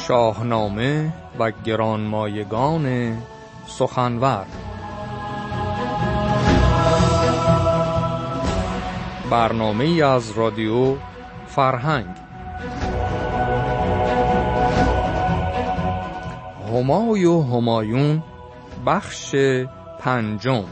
شاهنامه و گرانمایگان سخنور. برنامه‌ای از رادیو فرهنگ. همای و همایون بخش پنجم.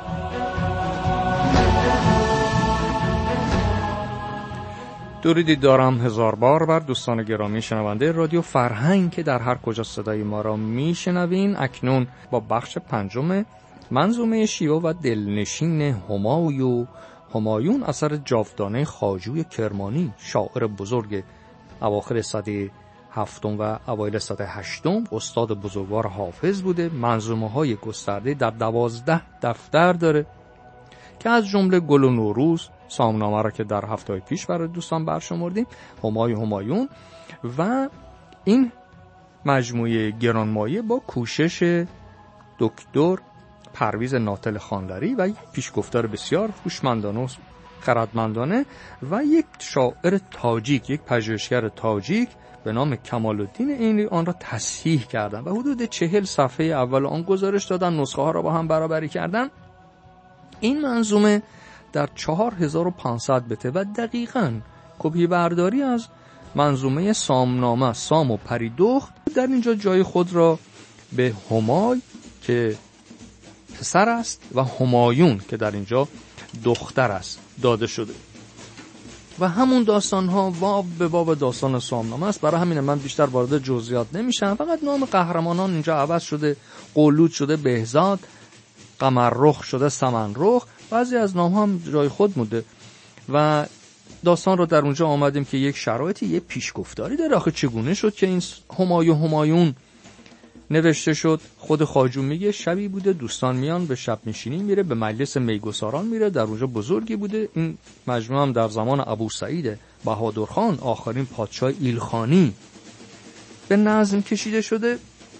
درودی دارم هزار بار بر دوستان گرامی شنونده رادیو فرهنگ که در هر کجا صدای ما را میشنوین. اکنون با بخش پنجم منظومه شیوا و دلنشین همای و همایون اثر جاودانه خواجوی کرمانی، شاعر بزرگ اواخر سده هفتم و اوایل سده هشتم، استاد بزرگوار حافظ بوده. منظومه‌های گسترده در 12 دفتر داره که از جمله گل و نوروز، سامنامه را که در هفته پیش برای دوستان برشمردیم، همای و همایون و این مجموعه گرانمایه با کوشش دکتر پرویز ناتل خانلری و یک پیشگفتار بسیار هوشمندانه و خردمندانه و یک شاعر تاجیک، یک پژوهشگر تاجیک به نام کمال الدین عینی آن را تصحیح کردن و حدود 40 صفحه اول آن گزارش دادن، نسخه ها را با هم برابری کردن. این منظومه در 4500 بته و دقیقاً کپی برداری از منظومه سامنامه سام و پریدخت. در اینجا جای خود را به همای که پسر است و همایون که در اینجا دختر است داده شده و همون داستان ها باب به باب داستان سامنامه است. برای همین من بیشتر وارد جزئیات نمیشم، فقط نام قهرمانان اینجا عوض شده، قولود شده بهزاد، قمررخ شده سمنرخ، بعضی از نام هم جای خود مونده و داستان رو در اونجا آمدیم که یک شرایطی، یک پیشگفتاری داره. آخه چگونه شد که این همای و همایون نوشته شد؟ خود خواجو میگه شبی بوده دوستان میان به شب نشینی میره، به مجلس میگساران میره، در اونجا بزرگی بوده. این مجموعه هم در زمان ابو سعید بهادرخان، آخرین پادشاه ایلخانی، به نظم کشیده شده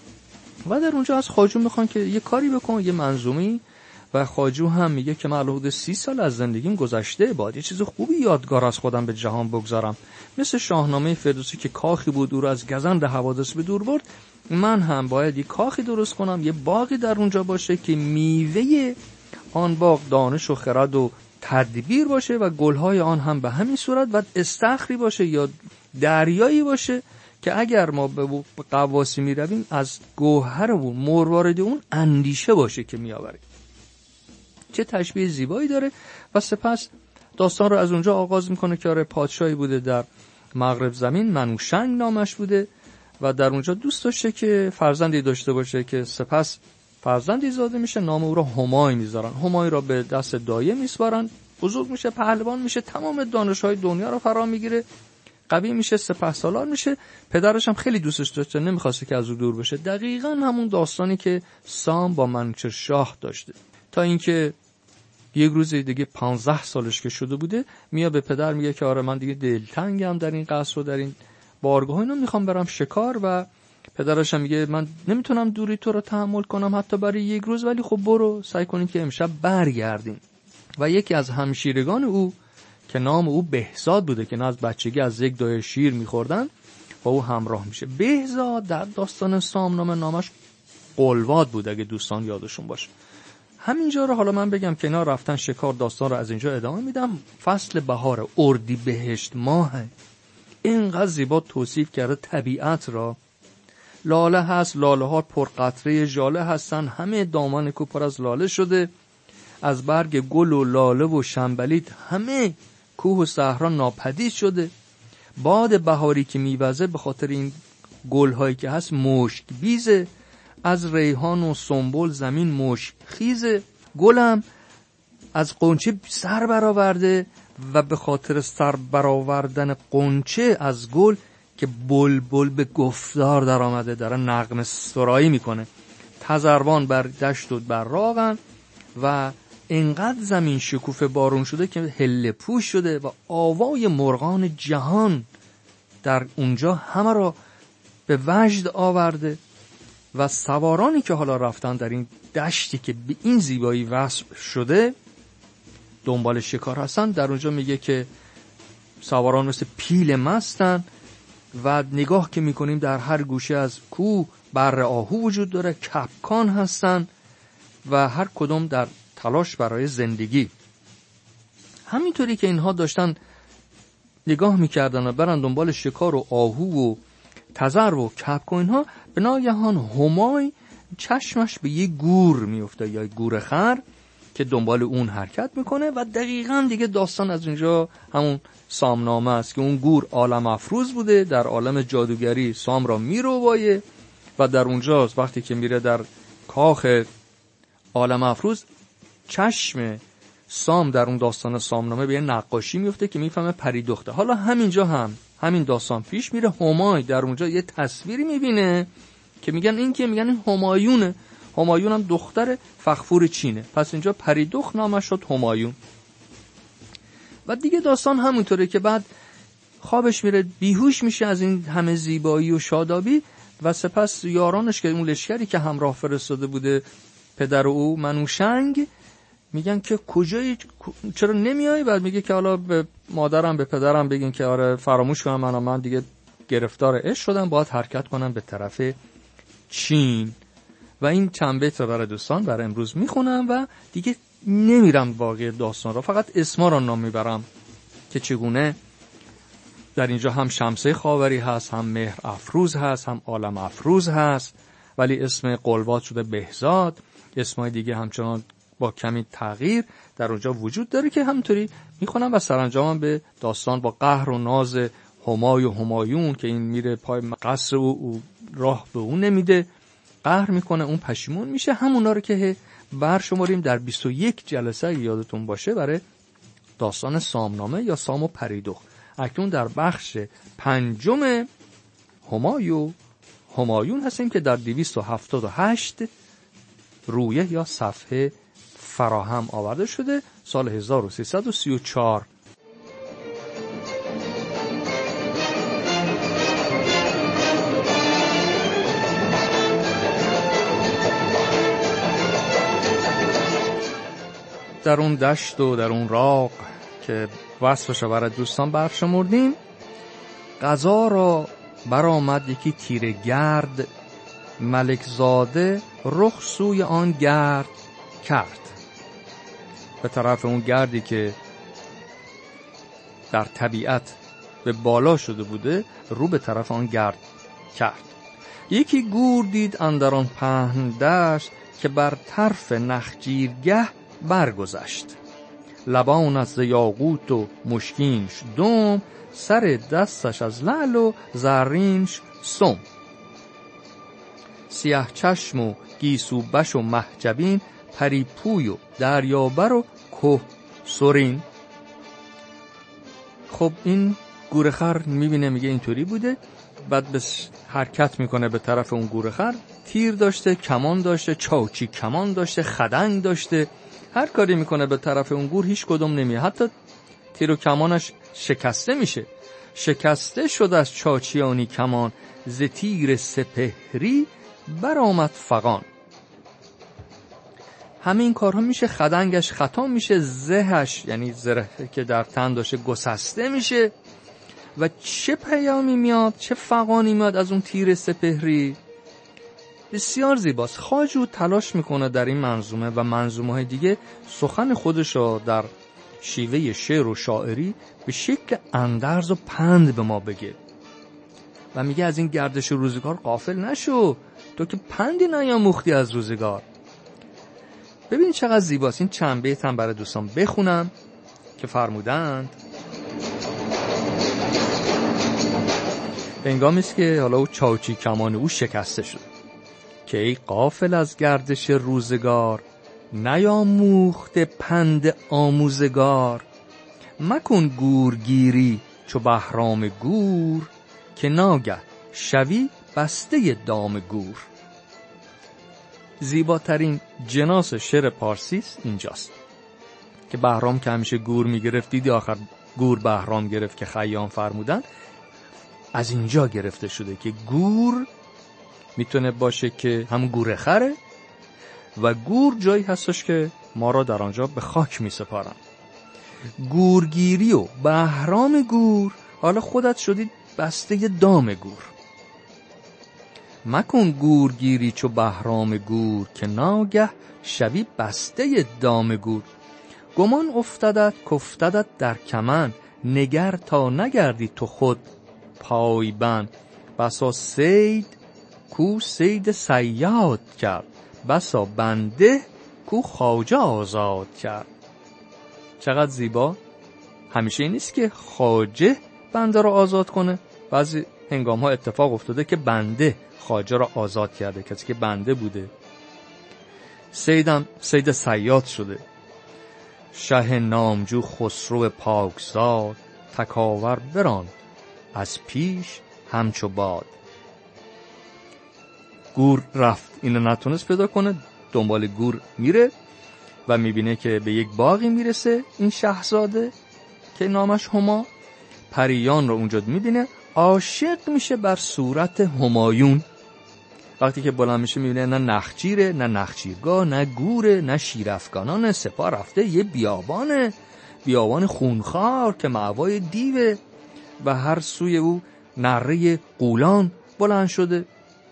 و در اونجا از خواجو میخوان که یه کاری بکن، یه منظومی. و خواجو هم میگه که من حدود 30 سال از زندگیم گذشته، باید یه چیز خوبی یادگار از خودم به جهان بگذارم. مثل شاهنامه فردوسی که کاخی بود او رو از گزند حوادث به دور برد، من هم باید یه کاخی درست کنم، یه باغی در اونجا باشه که میوه آن باغ دانش و خرد و تدبیر باشه و گلهای آن هم به همین صورت، و استخری باشه یا دریایی باشه که اگر ما به قواسی میرویم از گوهر و مروارید اون اندیشه باشه که میآوریم. چه تشبیه زیبایی داره. و سپس داستان رو از اونجا آغاز میکنه که آره پادشاهی بوده در مغرب زمین، منوشنگ نامش بوده و در اونجا دوست داشته که فرزندی داشته باشه که سپس فرزندی زاده میشه، نام او را همای میذارن. همای را به دست دایه میسپارن، بزرگ میشه، پهلوان میشه، تمام دانش‌های دنیا رو فرا میگیره، قوی میشه، سپهسالار میشه. پدرش هم خیلی دوستش داشته، نمیخواسته که از او دور بشه. دقیقاً همون داستانی که سام با منوچهر داشته. تا اینکه یک روز دیگه 15 سالش که شده بوده، میاد به پدر میگه که آره من دیگه دلتنگم در این قصر و در این بارگاه اینا، میخوام برم شکار. و پدرش هم میگه من نمیتونم دوری تو رو تحمل کنم حتی برای یک روز، ولی خب برو، سعی کنیم که امشب برگردیم. و یکی از همشیرگان او که نام او بهزاد بوده که نه از بچگی از یک دایه شیر میخوردن، با او همراه میشه. بهزاد در داستان سامنامه نامش قلواد بود اگه دوستان یادشون باشه. همینجا رو حالا من بگم که اینا رفتن شکار، داستان رو از اینجا ادامه میدم. فصل بهار، اردیبهشت ماه، اینقدر زیبا توصیف کرده طبیعت را. لاله هست، لاله ها پر قطره ژاله هستن، همه دامن کو پر از لاله شده، از برگ گل و لاله و شنبلیت همه کوه و صحرا ناپدید شده. باد بهاری که میوزه به خاطر این گل هایی که هست مشک بیزه، از ریحان و سنبل زمین مشک خیزه. گلم از قنچه سر برآورده و به خاطر سر برآوردن قنچه از گل که بلبل به گفتار در آمده، داره نغمه سرایی میکنه. تذروان بر دشت و بر راغن و اینقدر زمین شکوفه بارون شده که هله پوش شده و آوای مرغان جهان در اونجا همه را به وجد آورده. و سوارانی که حالا رفتن در این دشتی که به این زیبایی وصف شده دنبال شکار هستن، در اونجا میگه که سواران مثل پیل مستن و نگاه که میکنیم در هر گوشه از کوه بره آهو وجود داره، کپکان هستن و هر کدوم در تلاش برای زندگی. همینطوری که اینها داشتن نگاه میکردن و برن دنبال شکار و آهو و تذر و کپک و اینها، به ناگهان همای چشمش به یه گور میفته یا گورخر که دنبال اون حرکت میکنه و دقیقاً دیگه داستان از اینجا همون سامنامه است که اون گور عالم افروز بوده، در عالم جادوگری سام را میروبایه و در اونجاست وقتی که میره در کاخ عالم افروز چشم سام در اون داستان سامنامه به نقاشی میفته که میفهمه پری دختر. حالا همینجا هم همین داستان پیش میره، همای در اونجا یه تصویری میبینه که میگن این همایونه. همایون هم دختر فغفور چینه، پس اینجا پری دخت نامش شد همایون. و دیگه داستان همونطوره که بعد خوابش میره، بیهوش میشه از این همه زیبایی و شادابی و سپس یارانش که اون لشکری که همراه فرستاده بوده پدر او منوشنگ میگن که کجایی، چرا نمیای؟ بعد میگه که حالا به مادرم به پدرم بگین که آره فراموش کنم من دیگه گرفتار عشق شدم، باید حرکت کنم به طرف چین. و این چند بیت رو برای دوستان برای امروز میخونم و دیگه نمیرم واقعی داستان رو، فقط اسما رو نام میبرم که چگونه در اینجا هم شمسه خاوری هست، هم مهر افروز هست، هم عالم افروز هست، ولی اسم قلبات شده بهزاد. اسمای دیگه همچنان با کمی تغییر در اونجا وجود داره که همونطوری میخونم و سرانجام به داستان با قهر و ناز همای و همایون که این میره پای قصر او راه به اون نمیده، قهر میکنه، اون پشیمون میشه. همونا رو که برشماریم در 21 جلسه یادتون باشه برای داستان سامنامه یا سام و پریدخت. اکنون در بخش 5 همای و همایون هستیم که در 278 رویه یا صفحه فراهم آورده شده، سال 1334. در اون دشت و در اون راغ که وصفش برای دوستان برشمردیم، قضا را برآمد یکی تیره گرد، ملک زاده رخ سوی آن گرد کرد. به طرف اون گردی که در طبیعت به بالا شده بوده رو به طرف آن گرد کرد. یکی گور دید اندر آن پهن دشت، که بر طرف نخجیرگه برگذشت. لبان از یاقوت و مشکینش دم، سر دستش از لعل و زرینش سم. سیاه چشم و گیسو بش و محجبین، پری پوی و دریابر و که سرین. خب این گورخر میبینه، میگه اینطوری بوده، بعد به حرکت میکنه به طرف اون گورخر. تیر داشته، کمان داشته، چاوچی کمان داشته، خدنگ داشته، هر کاری میکنه به طرف اون گور هیچ کدوم نمیه. حتی تیر و کمانش شکسته میشه. شکسته شد از چاچیانی کمان، ز تیر سپهری برآمد فغان. همین کارها میشه، خدنگش خطا میشه، زهش یعنی زره که در تن داشته گسسته میشه. و چه پیامی میاد، چه فغانی میاد از اون تیر سپهری؟ بسیار زیباست. خواجو تلاش میکنه در این منظومه و منظومه های دیگه سخن خودش رو در شیوه شعر و شاعری به شکل اندرز و پند به ما بگه و میگه از این گردش روزگار غافل نشو، تو که پندی نیاموختی از روزگار. ببین چقدر زیباست. این چند بیت هم برای دوستان بخونم که فرمودند هنگامی است که حالا او چاوچی کمان او شکسته شد که ای غافل از گردش روزگار، نیاموخته پند آموزگار. مکن گورگیری چو بهرام گور، که ناگه شوی بسته دام گور. زیباترین جناس شعر پارسیست اینجاست که بهرام که همیشه گور میگرفت، دیدی آخر گور بهرام گرفت که خیام فرمودن. از اینجا گرفته شده که گور میتونه باشه که هم گورخره و گور جایی هستش که ما را در آنجا به خاک میسپارن. گورگیری و بهرام گور، حالا خودت شدی بسته دام گور. مکن گور گیری چو بهرام گور، که ناگه شوی بسته دام گور. گمان افتدت کافتدت در کمند، نگر تا نگردی تو خود پای بند. بسا صید کو صید صیاد کرد، بسا بنده کو خواجه آزاد کرد. چقدر زیبا. همیشه این نیست که خواجه بنده را آزاد کنه، بعضی هنگام ها اتفاق افتاده که بنده خواجه را آزاد کرده، کسی که بنده بوده. صیدم صید صیاد شده. شه نامجو خسرو پاکزاد، تکاور بران از پیش همچو باد. گور رفت، اینو نتونست پیدا کنه، دنبال گور میره و میبینه که به یک باغی میرسه. این شاهزاده که نامش هما، پریان رو اونجا میبینه، عاشق میشه بر صورت همایون. وقتی که بلند میشه میبینه نه نخجیره، نه نخجیرگاه، نه گوره، نه شیرافگانان. سپاه رفته یه بیابان خونخوار که مأوای دیوه و هر سوی او نره غولان بلند شده.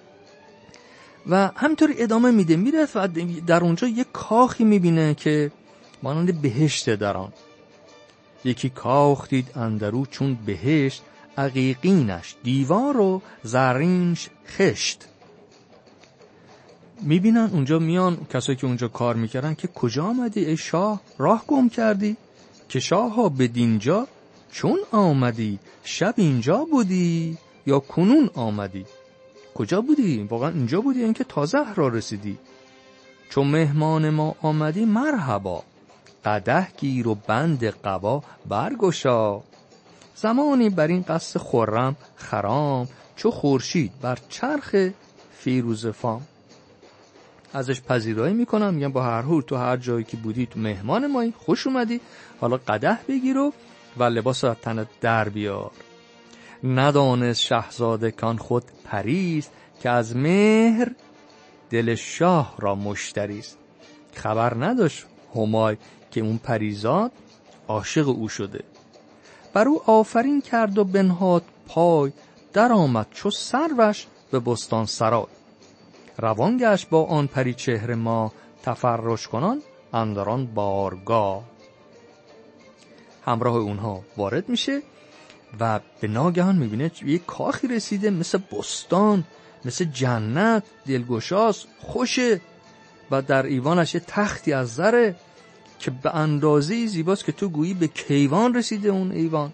و همینطوری ادامه میده، میره و در اونجا یک کاخی میبینه که مانند بهشت در آن. یکی کاخ دید اندرو چون بهشت، عقیقینش دیوار و زرینش خشت. میبینن اونجا، میان کسایی که اونجا کار میکردن که کجا آمدی ای شاه، راه گم کردی؟ که شاه ها بدینجا چون آمدی، شب اینجا بودی یا کنون آمدی؟ کجا بودی؟ واقعا اینجا بودی اینکه تازه راه رسیدی؟ چون مهمان ما آمدی مرحبا، قدح گیر و بند قبا برگشا. زمانی بر این قصد خرم خرام، چو خورشید بر چرخ فیروز فام. ازش پذیرایی میکنم، میگم با هر حال تو هر جایی که بودی تو مهمان مایی، خوش اومدی، حالا قدح بگیر و لباس از تنت در بیار. ندانست شاهزاده کان خود پریست، که از مهر دل شاه را مشتریست. خبر نداشت همای که اون پریزاد عاشق او شده. بر او آفرین کرد و بنهاد پای، در آمد چو سروش به بستان سرای. روان گشت با آن پری چهر ما، تفرج کنان اندران بارگاه. همراه اونها وارد میشه و به ناگهان میبینه یک کاخی رسیده، مثل بستان، مثل جنت، دلگشاست، خوشه و در ایوانش یه تختی از زره که به اندازه زیباست که تو گویی به کیوان رسیده اون ایوان.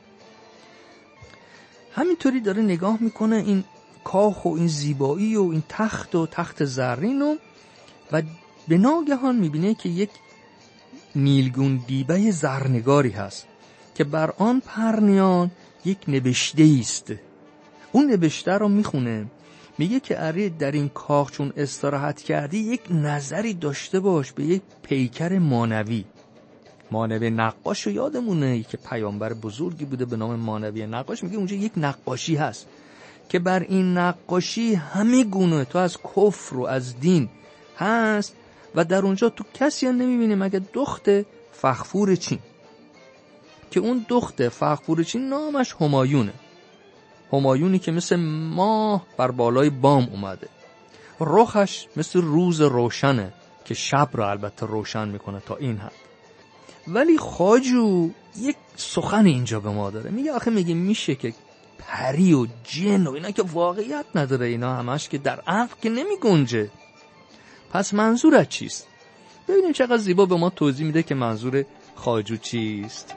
همینطوری داره نگاه میکنه این کاخ و این زیبایی و این تخت و تخت زرین و به ناگهان میبینه که یک نیلگون دیبه زرنگاری هست که بر آن پرنیان یک نبشته است. اون نبشته رو میخونه، میگه که اره در این کاخ چون استراحت کردی یک نظری داشته باش به یک پیکر مانوی نقاش رو یادمونه که پیامبر بزرگی بوده به نام مانوی نقاش. میگه اونجا یک نقاشی هست که بر این نقاشی همه گونه تو از کفر و از دین هست و در اونجا تو کسی نمیبینی مگه دخت فغفور چین، که اون دخت فغفور چین نامش همایونه. همایونی که مثل ماه بر بالای بام اومده، رخش مثل روز روشنه که شب رو البته روشن میکنه تا این حد. ولی خواجو یک سخن اینجا به ما داره، میگه آخه میشه که پری و جن و اینا که واقعیت نداره، اینا همش که در عقل که نمی گنجه، پس منظورت چیست؟ ببینیم چقدر زیبا به ما توضیح میده که منظور خواجو چیست.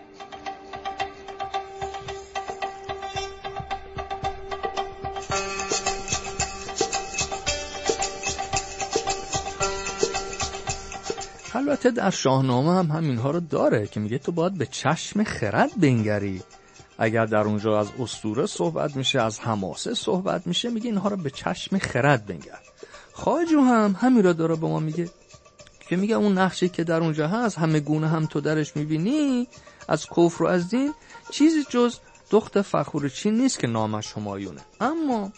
البته در شاهنامه هم اینها رو داره که میگه تو باید به چشم خرد بنگری. اگر در اونجا از اسطوره صحبت میشه، از حماسه صحبت میشه، میگه اینها رو به چشم خرد بنگر. خواجو هم همین را داره به ما میگه که میگه اون نقشی که در اونجا هست، همه گونه هم تو درش میبینی، از کفر و از دین چیزی جز دخت فغفور چین نیست که نامش همایونه. اما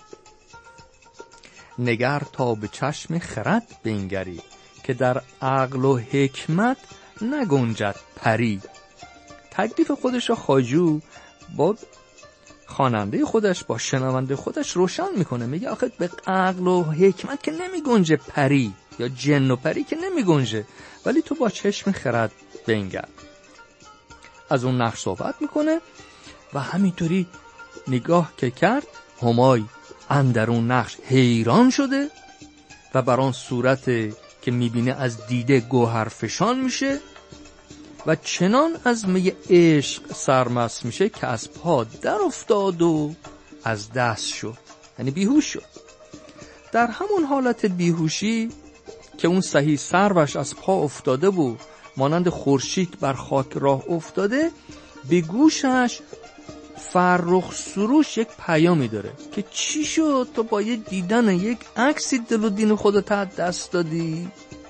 نگر تا به چشم خرد بنگری، که در عقل و حکمت نگنجد پری. تکلیف خودش را خواجو با خواننده خودش با شنونده خودش روشن میکنه، میگه آخه به عقل و حکمت که نمی گنجه پری یا جن و پری که نمی گنجه، ولی تو با چشم خرد بنگر. از اون نقش صحبت میکنه و همینطوری نگاه که کرد، همای اندر اون نقش حیران شده و بر آن صورت که میبینه از دیده گوهر فشان میشه و چنان از می عشق سرمست میشه که از پا در افتاد و از دست شد، یعنی بیهوش شد. در همون حالت بیهوشی که اون سهی سروش از پا افتاده بود، مانند خورشید بر خاک راه افتاده، به گوشش فرخ سروش یک پیامی داره که چی شد تو با یه دیدن یک عکسی دل و دین خودت از دست دادی؟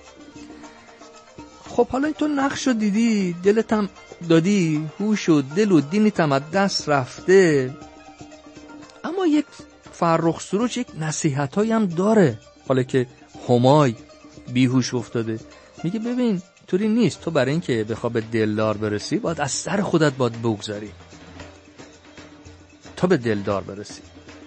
خب حالا تو نقش رو دیدی، دلت هم دادی، هوش و دل و دینت هم از دست رفته، اما یک فرخ سروش یک نصیحتایی هم داره. حالا که همای بیهوش افتاده، میگه ببین طوری نیست، تو برای این که بخوای به دلدار برسی باید از سر خودت باید بگذاری تا به دلدار برسی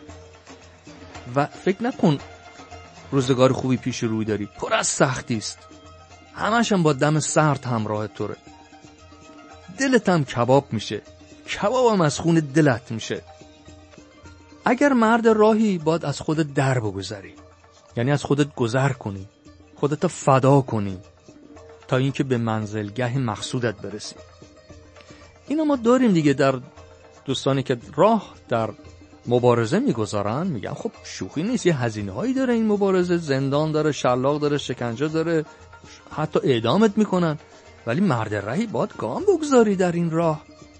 و فکر نکن روزگار خوبی پیش روی داری، پر از سختی است، همش هم با دم سرد همراه توره، دلت هم کباب میشه، کباب هم از خون دلت میشه. اگر مرد راهی باید از خودت در بگذری، یعنی از خودت گذر کنی، خودت فدا کنی تا اینکه به منزلگاه مقصودت برسی. اینو ما داریم دیگه در دوستانی که راه در مبارزه میگذارن، میگن خب شوخی نیست، یه هزینه هایی داره این مبارزه، زندان داره، شلاق داره، شکنجه داره، حتی اعدامت میکنن، ولی مرد راهی باید گام بگذاری در این راه.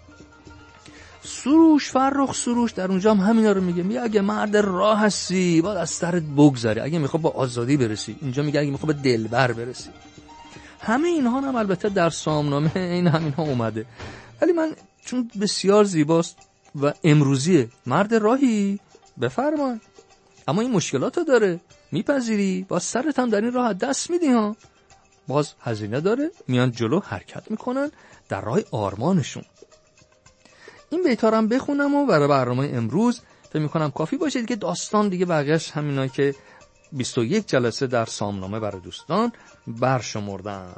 سروش، فرخ سروش در اونجا هم همینا رو میگه اگه مرد راه هستی باید از سرت بگذاری، اگه میخوای با آزادی برسی. اینجا میگه اگه میخوای به دلبر برسی. همه اینها هم البته در سامنامه این همینها اومده، ولی من چون بسیار زیباست و امروزیه، مرد راهی بفرمای، اما این مشکلاتو داره، میپذیری، باز سرت هم در این راه دست میدی ها، باز هزینه داره، میان جلو حرکت میکنن در راه آرمانشون. این بیت‌ها رو هم بخونم و برای برنامه امروز فکر میکنم کافی باشه دیگه. داستان دیگه بقیه‌اش همینایی که 21 جلسه در سامنامه برای دوستان برشمردم.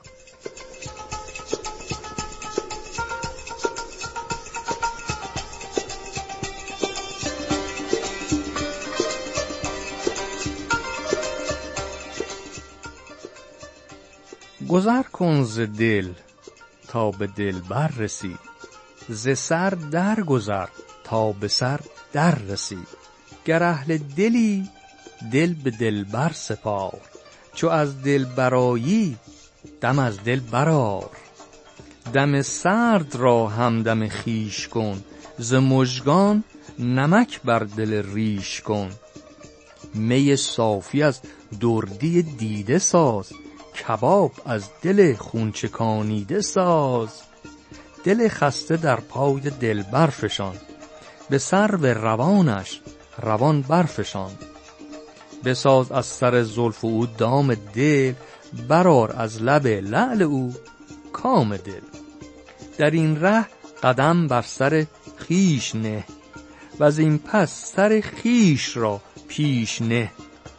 گذر کن ز دل تا به دلبر رسی، ز سر در گذر تا به سر در رسی. گر اهل دلی دل به دلبر سپار، چو از دل برآیی دم از دل برآر. دم سرد را همدم خویش کن، ز مژگان نمک بر دل ریش کن. می صافی از دردی دیده ساز، کباب از دل خون چکانیده ساز. دل خسته در پای دلبر فشان، به سرو روانش روان برفشان. بساز از سر زلف او دام دل، برآر از لب لعل او کام دل. در این ره قدم بر سر خویش نه، و از این پس سر خویش را پیش نه.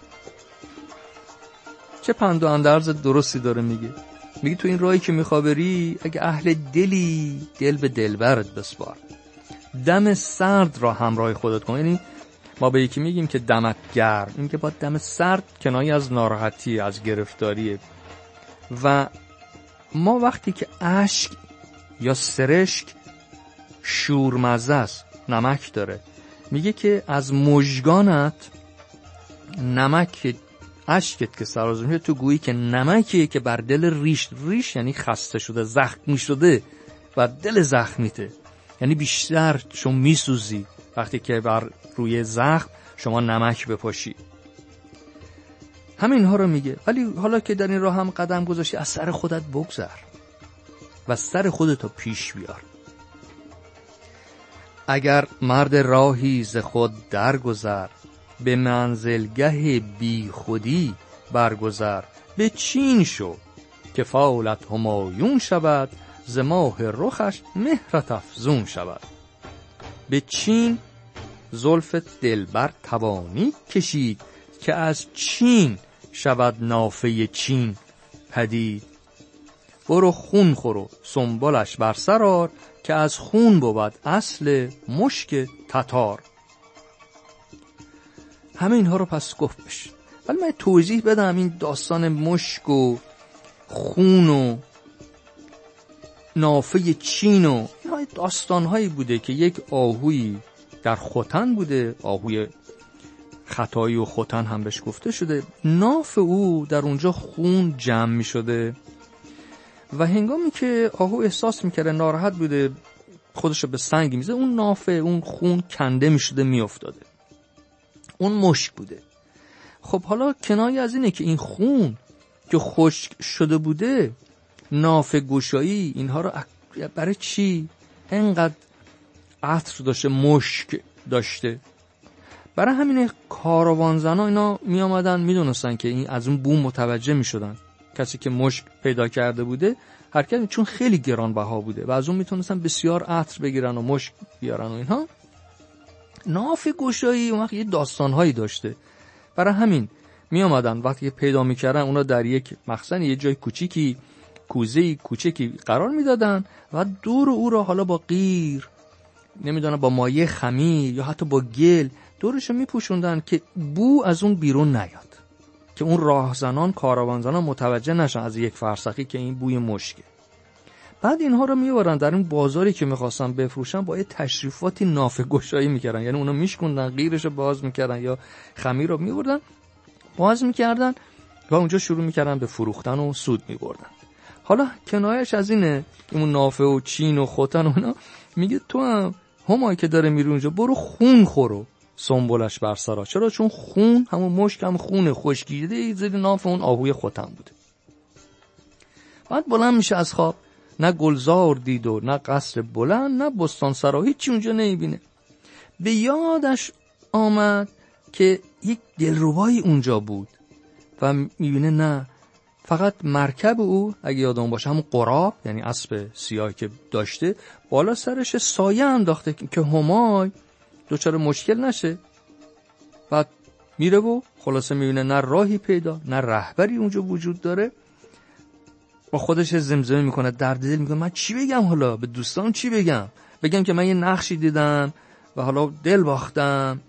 چه پند و اندرز درستی داره میگه تو این راهی که میخوای بری، اگه اهل دلی دل به دلبرت بسپار، دم سرد را همراه خودت کن. یعنی ما به یکی میگیم که دمت گرم، این که با دم سرد کنایه از ناراحتی، از گرفتاریه. و ما وقتی که اشک یا سرشک شورمزه است، نمک داره، میگه که از مژگانت نمک اشکت که سرازیر میشه، تو گویی که نمکیه که بر دل ریش یعنی خسته شده، زخمی شده و دل زخمیته، یعنی بیشتر چون میسوزی وقتی که بر روی زخم شما نمک بپاشی. همین ها رو میگه. ولی حالا که در این راه هم قدم گذاشتی، از سر خودت بگذر و سر خودتو پیش بیار. اگر مرد راهی ز خود درگذر، به منزلگه بی خودی برگذر. به چین شو که فالت همایون شود، ز ماه رخش مهرت افزون شود. به چین زلفت دلبر توانی کشید، که از چین شود نافه چین پدید. برو خون خورو سنبلش بر سر آر، که از خون بود اصل مشک تتار. همه اینها رو پس گفت بشه. ولی من توضیح بدم این داستان مشک و خون و نافه چین و اینها داستانهایی بوده که یک آهویی در ختن بوده، آهوی ختایی و ختن هم بهش گفته شده. ناف او در اونجا خون جمع می شده و هنگامی که آهو احساس میکرده ناراحت بوده، خودشو به سنگ میزه، اون نافه اون خون کنده میشده میافتاده. اون مشک بوده. خب حالا کنایه از اینه که این خون که خشک شده بوده، نافه گشایی اینها رو برای چی اینقدر عطر داشته، مشک داشته؟ برای همین کاروانزنا اینا می آمدن میدونستن که این از اون بو متوجه می شدن. کسی که مشک پیدا کرده بوده حرکت، چون خیلی گرانبها بوده و از اون میتونستن بسیار عطر بگیرن و مشک بیارن و اینها. نافه گشایی اون وقت یه داستانهایی داشته. برای همین می آمدن وقتی که پیدا میکردن اونا در یک مخزن، یه جای کوچیکی، کوزه‌ای کوچیکی قرار میدادن و دور او را حالا با قیر، نمیدونم با مایع خمیر یا حتی با گل دورش میپوشوندن که بو از اون بیرون نیاد، که اون راهزنان، کاروانزنان متوجه نشن از یک فرسخی که این بوی مشکه. بعد اینها رو میبرن در این بازاری که میخواستن بفروشن، با یه تشریفاتی نافه گشایی میکردن، یعنی اونا میشکوندن، قیرش رو باز میکردن یا خمیر رو میبردن باز میکردن و اونجا شروع میکردن به فروختن و سود میبردن. حالا کنایش از اینه، اون نافه و چین و ختن و اینا، میگه تو هم همایی که داره میری اونجا برو خون خورو سنبلش بر سر آر. چرا؟ چون خون همون مشک هم خونه خشکیده زیر ناف اون آهوی ختن بوده. بعد بلند میشه از خواب، نه گلزار دید و نه قصر بلند، نه بستان سرا، هیچی اونجا نمیبینه. به یادش آمد که یک دلربایی اونجا بود و میبینه نه، فقط مرکب او، اگه یادم باشه همون قراب، یعنی اسب سیاهی که داشته، بالا سرش سایه انداخته که همای دوچار مشکل نشه. بعد میره و خلاصه میبینه نه راهی پیدا، نه رهبری اونجا وجود داره. با خودش زمزمه میکنه، درد دل میکنه من چی بگم، حالا به دوستان چی بگم؟ بگم که من یه نقشی دیدم و حالا دل باختم،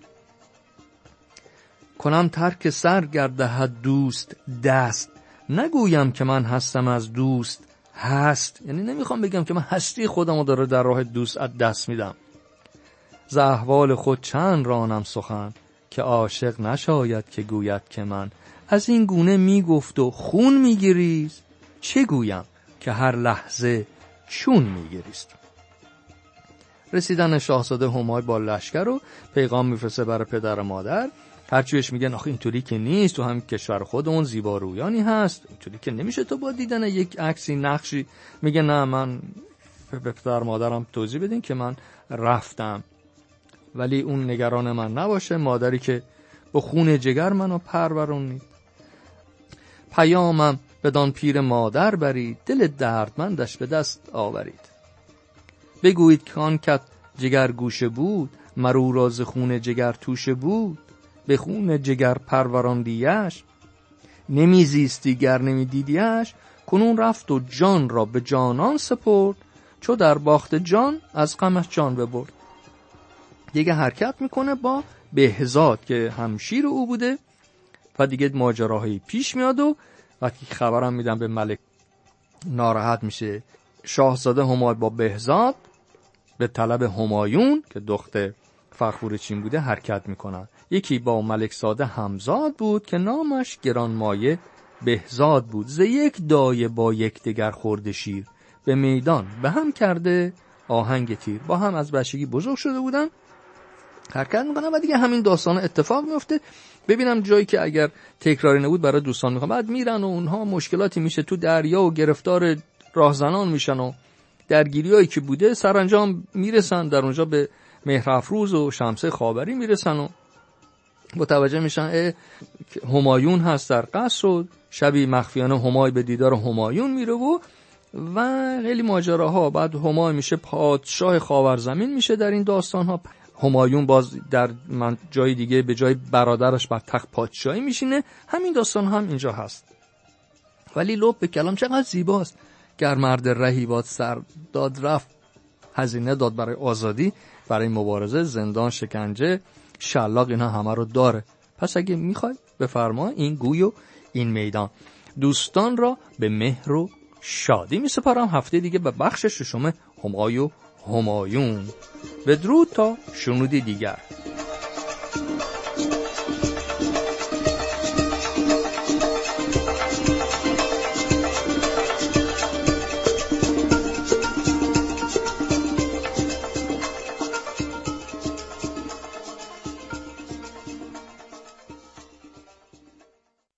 کنم ترک سر گردهد دوست دست، نگویم که من هستم از دوست هست. یعنی نمیخوام بگم که من هستی خودمو داره در راه دوست از دست میدم. ز احوال خود چند رانم سخن، که عاشق نشاید که گوید که من از این گونه میگفت و خون میگریست، چه گویم که هر لحظه چون میگریست. رسیدن شاهزاده همای با لشکر رو پیغام میفرسته برای پدر و مادر. هرچیش میگن آخه اینطوری که نیست، تو هم کشور خودمون زیبارویانی هست، اینطوری که نمیشه تو با دیدن یک عکسی نقشی. میگه نه، من به پدر مادرم توضیح بدین که من رفتم، ولی اون نگران من نباشه، مادری که با خون جگر منو پرورونید. پیامم بدان پیر مادر برید، دل دردمندش به دست آورید. بگویید که آن کت جگر گوشه بود، مرو راز خون جگر توشه بود. به خون جگر پروراندیش، نمیزیستی گر نمیدیدیش. کنون رفت و جان را به جانان سپرد، چو در باخت جان از غمش جان ببرد. دیگه حرکت میکنه با بهزاد که همشیر او بوده و دیگه ماجراهایی پیش میاد و وقتی خبرم میدن به ملک ناراحت میشه. شاهزاده همای با بهزاد به طلب همایون که دختر فخفور چین بوده حرکت میکنن. یکی با ملک زاده همزاد بود که نامش گرانمایه بهزاد بود. ز یک دایه با یک دگر خورده شیر، به میدان به هم کرده آهنگ تیر. با هم از بچگی بزرگ شده بودن، حرکت میکنن و دیگه همین داستان اتفاق میفته. ببینم جایی که اگر تکراری نبود برای دوستان میخوام. بعد میرن و اونها مشکلاتی میشه تو دریا و گرفتار راهزنان میشن و درگیریایی که بوده، سرانجام میرسن در اونجا به مهرافروز و شمسه خاوری میرسن و متوجه میشن همایون هست در قصر و شبی مخفیانه همای به دیدار همایون میره و خیلی ماجراها. بعد همای میشه پادشاه خاورزمین میشه در این داستان ها. همایون باز در جای دیگه به جای برادرش بر تخت پادشاهی میشینه. همین داستان هم اینجا هست. ولی لب به کلام چقدر زیباست. گر مرد رهی باد سر داد رفت، هزینه داد برای آزادی، برای مبارزه، زندان، شکنجه، شلاق، اینا همه رو داره. پس اگه میخوای بفرما این گوی و این میدان. دوستان را به مهر و شادی میسپارم. هفته دیگه به بخش ششم همای و همایون. بدرود تا شنودی دیگر.